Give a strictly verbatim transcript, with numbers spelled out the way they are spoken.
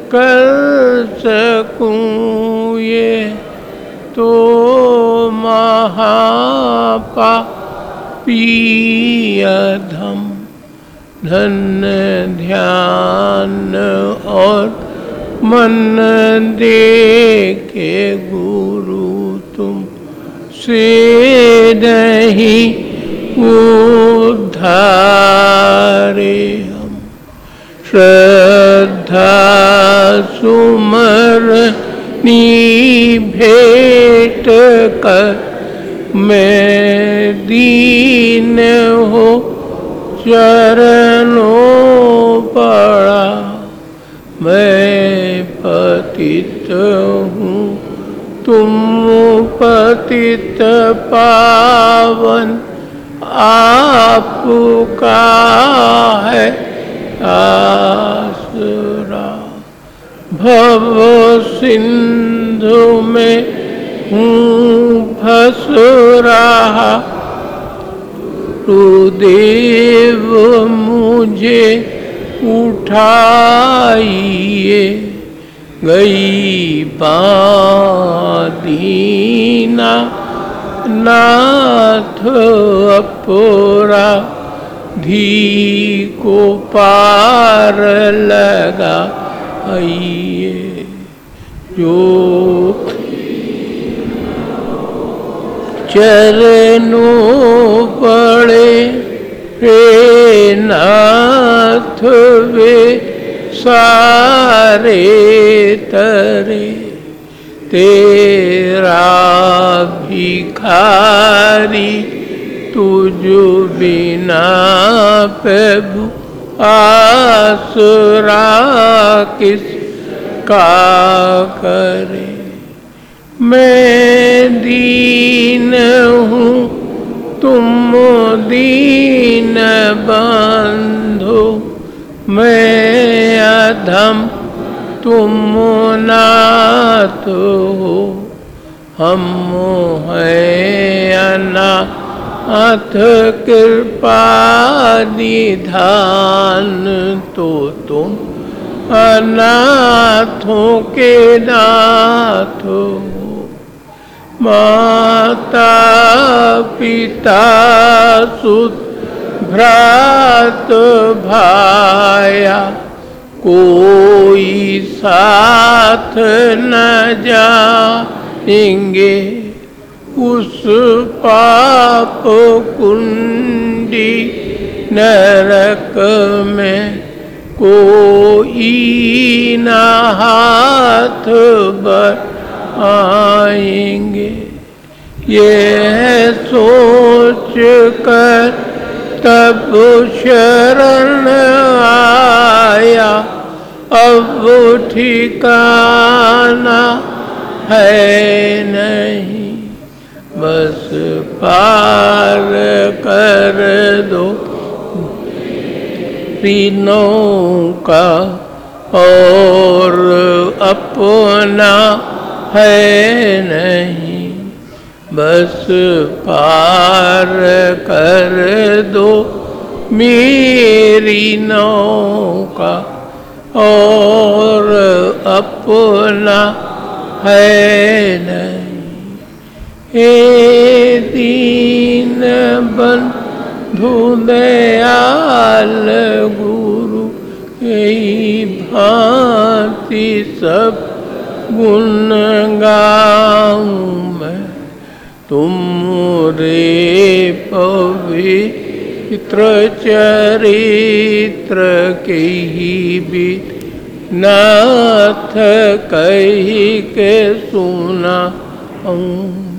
कर सकूं ये तो महापापी अधम। धन्य ध्यान और मन दे के गुरु तुम से नहीं उद्धारे हम। श्रद्धा सुमरनी भेंट कर मैं दीन हो चरणों पड़ा। मैं पतित हूँ तुम पतित पावन आपका है आसरा। भव सिंधु में हूँ फंस रहा गुरुदेव मुझे उठाइए। गई बादीना नाथ अपरा धी को पार लगा आइए। जो चरणों पड़े हे नाथ वे सारे तरे। तेरा भिखारी तुझ बिना प्रभु आसरा किसका करे। मैं दीन हूँ तुम दीन बंधु। मैं अधम तुम नाथ हो। हम हैं अनाथ कृपा निधान तो तुम अनाथों के नाथ हो। माता पिता सुत भ्रात भाया कोई साथ न जाएंगे। उस पाप कुंडी नरक में कोई न हाथ बढ़ाएंगे। ये सोच कर तब शरण आया अब ठिकाना है नहीं। बस पार कर दो तीनों का और अपना है नहीं। बस पार कर दो मेरी नौका और अपना है नहीं। हे दीन बंधु दयाल गुरु यही भांति सब गुण गाऊं मैं। तुम रे पवित्र चरित्र के ही भी नाथ कही के सुना हूँ।